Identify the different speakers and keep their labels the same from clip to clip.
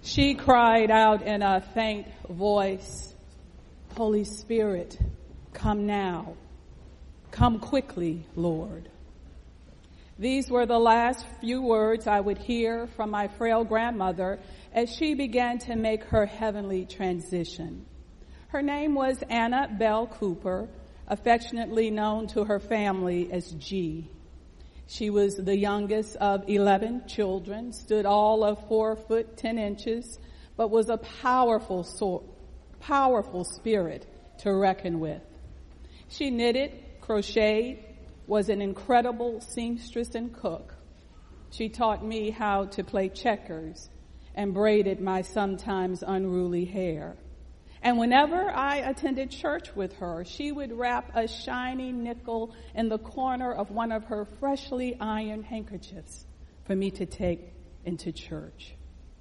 Speaker 1: She cried out in a faint voice, "Holy Spirit, come now. Come quickly, Lord." These were the last few words I would hear from my frail grandmother as she began to make her heavenly transition. Her name was Anna Bell Cooper, affectionately known to her family as G. She was the youngest of 11 children, stood all of 4 foot 10 inches, but was a powerful spirit to reckon with. She knitted, crocheted, was an incredible seamstress and cook. She taught me how to play checkers and braided my sometimes unruly hair. And whenever I attended church with her, she would wrap a shiny nickel in the corner of one of her freshly ironed handkerchiefs for me to take into church.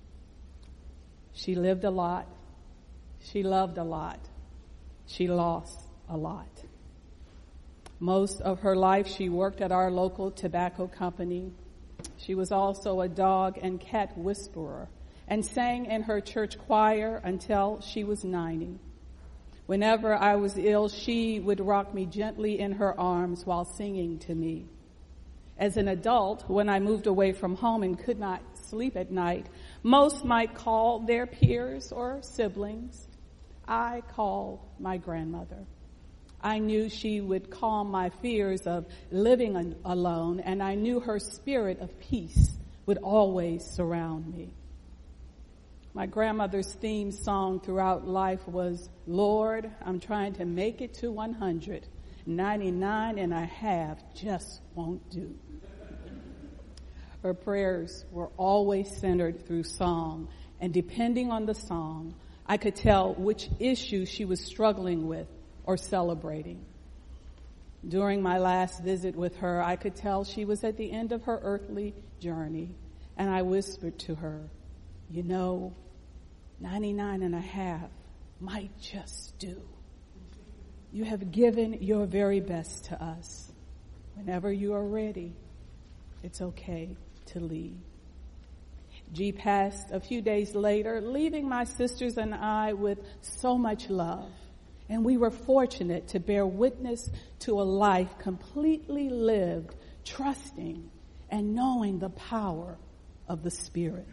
Speaker 1: She lived a lot. She loved a lot. She lost a lot. Most of her life, she worked at our local tobacco company. She was also a dog and cat whisperer and sang in her church choir until she was 90. Whenever I was ill, she would rock me gently in her arms while singing to me. As an adult, when I moved away from home and could not sleep at night, most might call their peers or siblings. I called my grandmother. I knew she would calm my fears of living alone, and I knew her spirit of peace would always surround me. My grandmother's theme song throughout life was, "Lord, I'm trying to make it to 100. 99 and a half just won't do." Her prayers were always centered through song, and depending on the song, I could tell which issue she was struggling with or celebrating. During my last visit with her, I could tell she was at the end of her earthly journey, and I whispered to her, "You know, 99 and a half might just do. You have given your very best to us. Whenever you are ready, it's okay to leave." G passed a few days later, leaving my sisters and I with so much love. And we were fortunate to bear witness to a life completely lived, trusting and knowing the power of the Spirit.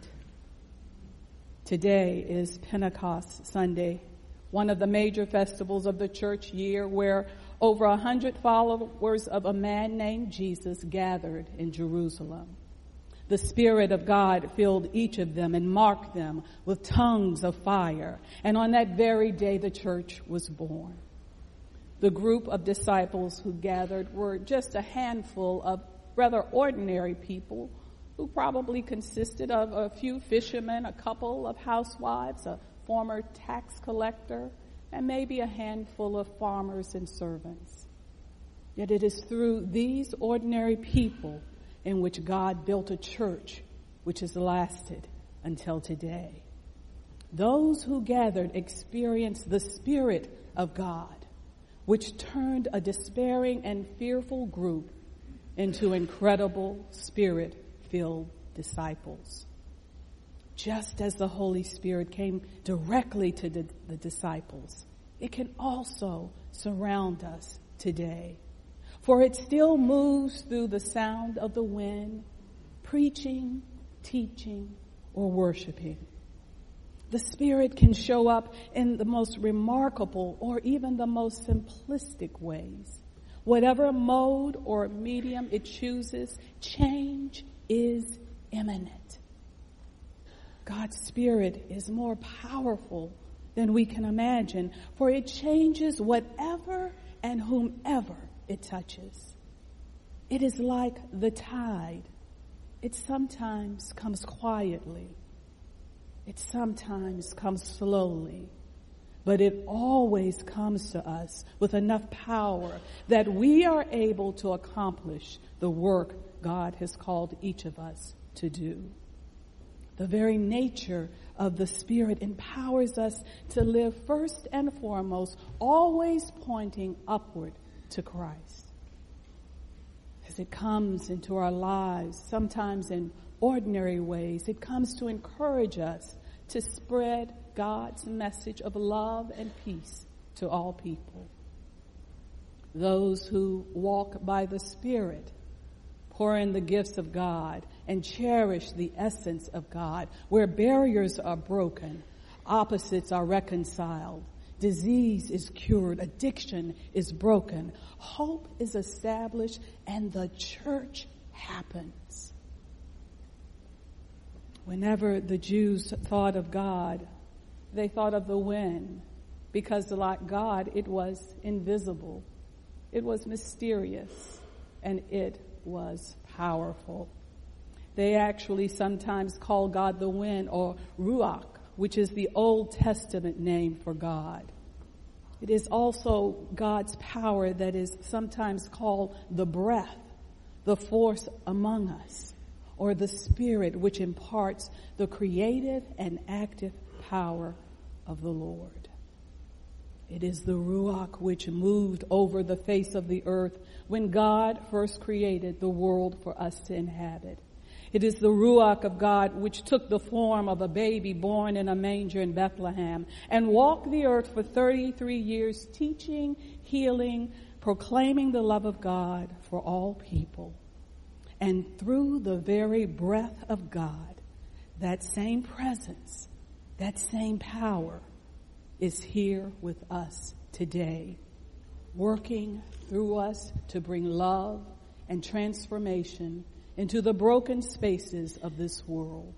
Speaker 1: Today is Pentecost Sunday, one of the major festivals of the church year, where over 100 followers of a man named Jesus gathered in Jerusalem. The Spirit of God filled each of them and marked them with tongues of fire. And on that very day, the church was born. The group of disciples who gathered were just a handful of rather ordinary people who probably consisted of a few fishermen, a couple of housewives, a former tax collector, and maybe a handful of farmers and servants. Yet it is through these ordinary people in which God built a church which has lasted until today. Those who gathered experienced the Spirit of God, which turned a despairing and fearful group into incredible Spirit-filled disciples. Just as the Holy Spirit came directly to the disciples, it can also surround us today. For it still moves through the sound of the wind, preaching, teaching, or worshiping. The Spirit can show up in the most remarkable or even the most simplistic ways. Whatever mode or medium it chooses, change is imminent. God's Spirit is more powerful than we can imagine, for it changes whatever and whomever it touches. It is like the tide. It sometimes comes quietly. It sometimes comes slowly. But it always comes to us with enough power that we are able to accomplish the work God has called each of us to do. The very nature of the Spirit empowers us to live first and foremost, always pointing upward to Christ. As it comes into our lives, sometimes in ordinary ways, it comes to encourage us to spread God's message of love and peace to all people. Those who walk by the Spirit pour in the gifts of God and cherish the essence of God, where barriers are broken, opposites are reconciled, disease is cured, addiction is broken, hope is established, and the church happens. Whenever the Jews thought of God, they thought of the wind, because like God, it was invisible, it was mysterious, and it was powerful. They actually sometimes call God the wind, or Ruach, which is the Old Testament name for God. It is also God's power that is sometimes called the breath, the force among us, or the Spirit, which imparts the creative and active power of the Lord. It is the Ruach which moved over the face of the earth when God first created the world for us to inhabit. It is the Ruach of God which took the form of a baby born in a manger in Bethlehem and walked the earth for 33 years, teaching, healing, proclaiming the love of God for all people. And through the very breath of God, that same presence, that same power is here with us today, working through us to bring love and transformation into the broken spaces of this world.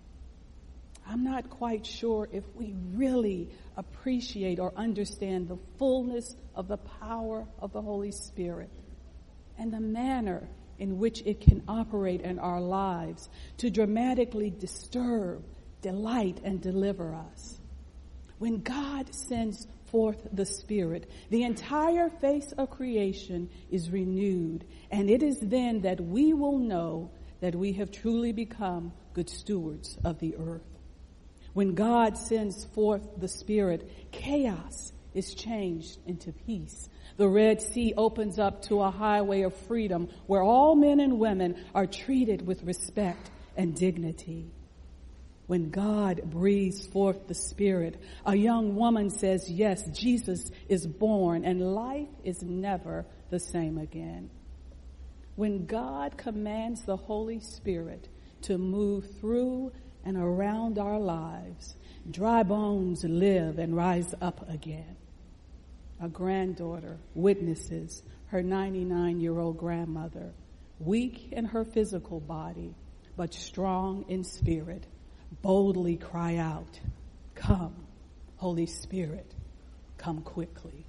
Speaker 1: I'm not quite sure if we really appreciate or understand the fullness of the power of the Holy Spirit and the manner in which it can operate in our lives to dramatically disturb, delight, and deliver us. When God sends forth the Spirit, the entire face of creation is renewed, and it is then that we will know that we have truly become good stewards of the earth. When God sends forth the Spirit, chaos is changed into peace. The Red Sea opens up to a highway of freedom where all men and women are treated with respect and dignity. When God breathes forth the Spirit, a young woman says, yes, Jesus is born, and life is never the same again. When God commands the Holy Spirit to move through and around our lives, dry bones live and rise up again. A granddaughter witnesses her 99-year-old grandmother, weak in her physical body, but strong in spirit, boldly cry out, "Come, Holy Spirit, come quickly."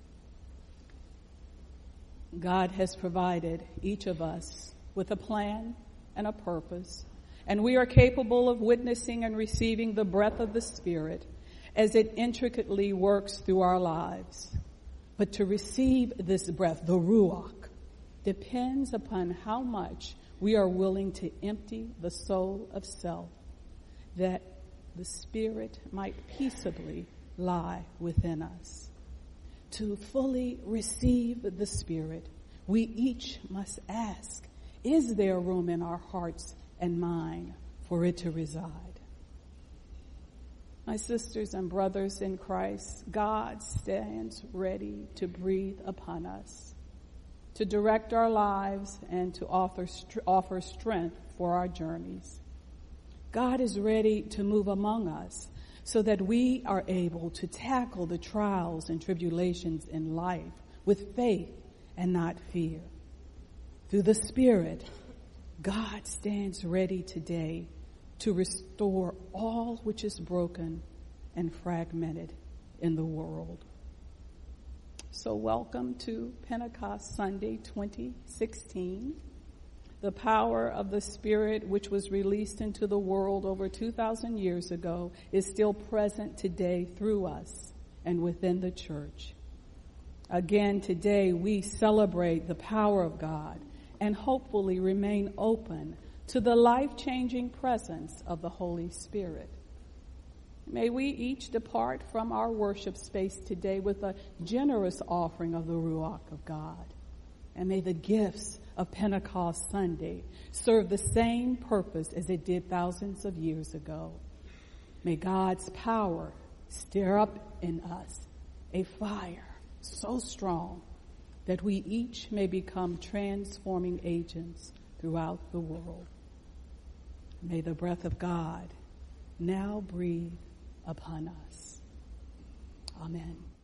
Speaker 1: God has provided each of us with a plan and a purpose, and we are capable of witnessing and receiving the breath of the Spirit as it intricately works through our lives. But to receive this breath, the Ruach, depends upon how much we are willing to empty the soul of self, that the Spirit might peaceably lie within us. To fully receive the Spirit, we each must ask, is there room in our hearts and mind for it to reside? My sisters and brothers in Christ, God stands ready to breathe upon us, to direct our lives, and to offer strength for our journeys. God is ready to move among us so that we are able to tackle the trials and tribulations in life with faith and not fear. Through the Spirit, God stands ready today to restore all which is broken and fragmented in the world. So welcome to Pentecost Sunday 2016. The power of the Spirit, which was released into the world over 2,000 years ago, is still present today through us and within the church. Again, today we celebrate the power of God and hopefully remain open to the life-changing presence of the Holy Spirit. May we each depart from our worship space today with a generous offering of the Ruach of God. And may the gifts of Pentecost Sunday serve the same purpose as it did thousands of years ago. May God's power stir up in us a fire so strong that we each may become transforming agents throughout the world. May the breath of God now breathe upon us. Amen.